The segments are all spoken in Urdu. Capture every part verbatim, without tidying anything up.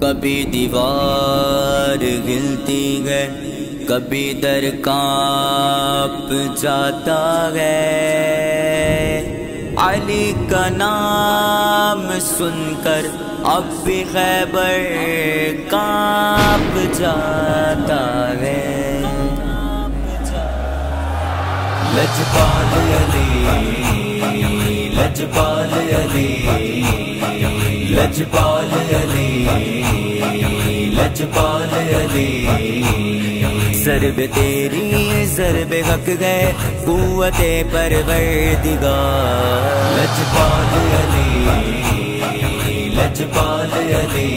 کبھی دیوار ہلتی ہے، کبھی در کانپ جاتا ہے، علی کا نام سن کر اب بھی خیبر کانپ جاتا ہے۔ لجپال علی، لجپال علی، لجپال علی، لجپال علی، ضرب تیری ضرب حق گئے قوت پروردگار۔ لجپال علی، لجپال علی،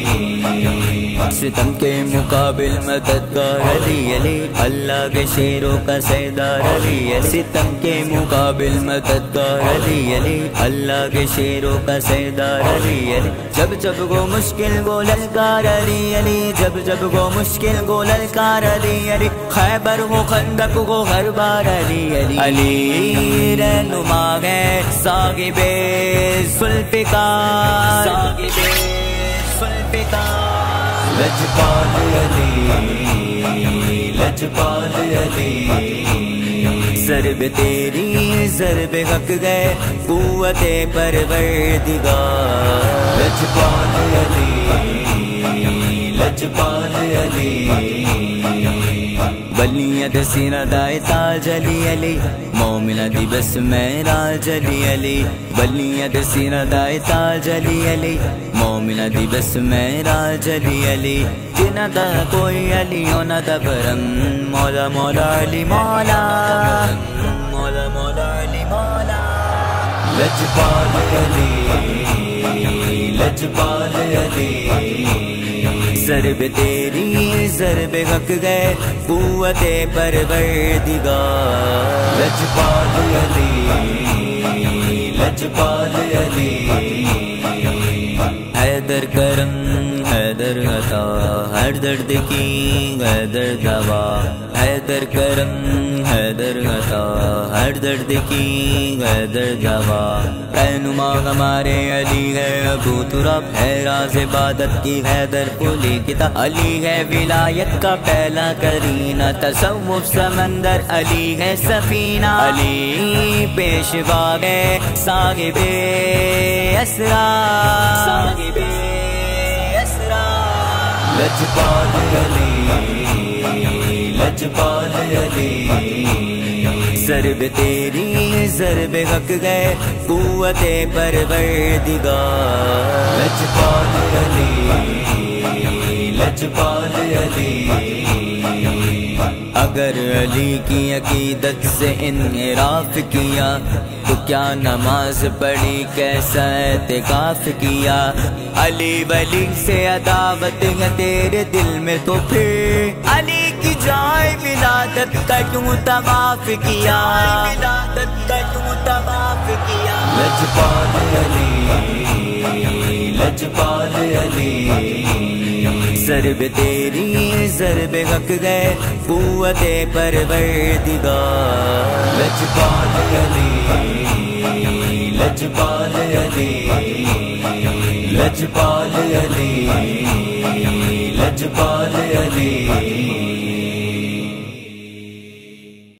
ستم کے مقابل مددگار علی علی، اللہ کے شیروں کا سردار علی علی، ستم کے مقابل مددگار علی علی، اللہ کے شیروں کا سردار علی علی، جب جب وہ مشکل گو للکار علی علی، جب جب وہ مشکل گو للکار علی علی، خیبر ہو خندق ہو ہر بار علی علی، علی رہنما ہے صاحب ذوالفقار، صاحب ذوالفقار۔ لجپال علی، لجپال علی، ضرب تیری ضرب حق گئے قوت پروردگار۔ لجپال علی، لجپال علی، بلیت سینہ دائے تاج علی علی، مومنہ دی بس معراج علی علی، بلیت سینہ دائے تاج علی علی، مومنہ دی بس معراج علی علی، جنہ دا کوئی علی ہونا دا برم، مولا مولا علی مولا، مولا مولا علی مولا۔ لجپال علی، لجپال علی، ضرب تیری ضرب حق گئے قوت پروردگار۔ لجپال علی، لجپال علی، حیدر کرم حیدر عطا، ہر درد کی حیدر دوا، حیدر کرم حیدر عطا، ہر درد کی حیدر دوا، رہنما ہمارے علی ہے ابو تراب، ہے راز عبادت کی حیدر قلی کتاب، علی ہے ولایت کا پہلا کرینہ، تصوف سمندر علی ہے سفینہ، علی پیشوا ہے صاحب اسرار، صاحب اسرار۔ لجپال علی، لجپال علی، ضرب تیری ضرب حق گئے قوت پروردگار۔ لجپال علی، لجپال علی، اگر علی کی عقیدت سے انحراف کیا تو کیا نماز پڑھی کیسا اعتکاف کیا، علی ولی سے عداوت ہے تیرے دل میں تو پھر علی کی جائے ولادت کا کیوں طواف کیا، ولادت کا کیوں طواف کیا۔ لجپال علی، لجپال علی، ضرب تیری ضرب حق گئے قوت پروردگار۔ لجپال علی، لجپال علی، لجپال علی، لجپال علی۔